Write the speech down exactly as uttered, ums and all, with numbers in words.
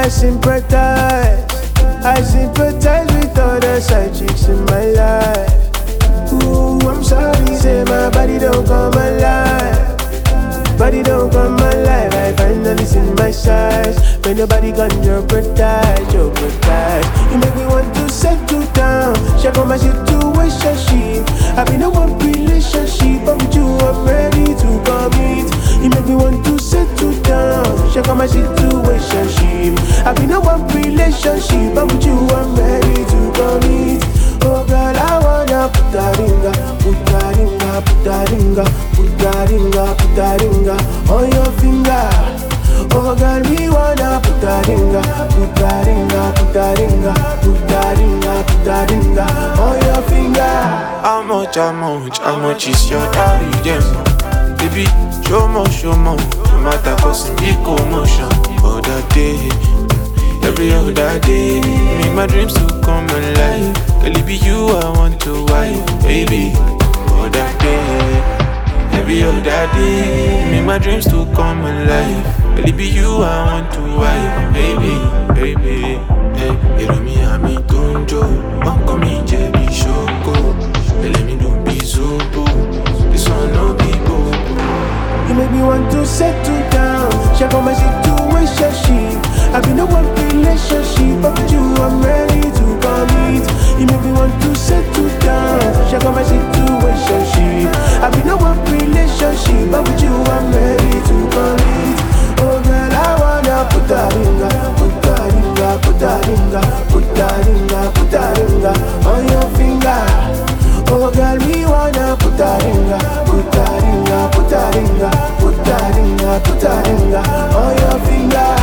I sympathize, I sympathize with all the side chicks in my life. Ooh, I'm sorry, say my body don't come alive. Body don't come alive, I finally see my size. When nobody got jeopardize, jeopardize. You make me want to settle down, check on my situationship. I've been in one relationship, but with you I'm ready to commit. You make me want to settle down, check on my situationship. I've been in one relationship, but with you I'm ready to commit. Oh girl, I wanna put that ringa, put that ringa, put that ringa, put that ringa, put that ringa on your finger. Oh girl, we wanna put that ringa, put that ringa, put that ringa, put that ringa, put that ringa on your finger. How much, how much, how much is your daddy, them? Baby, show more, show more. No matter what's in the commotion. Other day, every other day, make my dreams to come alive. Girl, it be you I want to wife, baby. Other day, every other day, make my dreams to come alive. Girl, it be you I want to wife, baby, baby. Hey, you know me, I'm in Tonjo. Uncle me, J B Shoko. Let me don't be so boo. This one no be boo. You make me want to settle down, check on my situationship. I've been in one relationship, but with you I'm ready to commit. You make me want to settle down, check on my situationship. I've been in one relationship, but with you I'm ready to commit. Oh girl, I wanna put that ringa, put that ringa, put that ringa, put that ringa, put that ringa on your finger. Oh girl, we wanna put that ringa, put that ringa, put that ringa, put that ringa, put that ringa on your finger.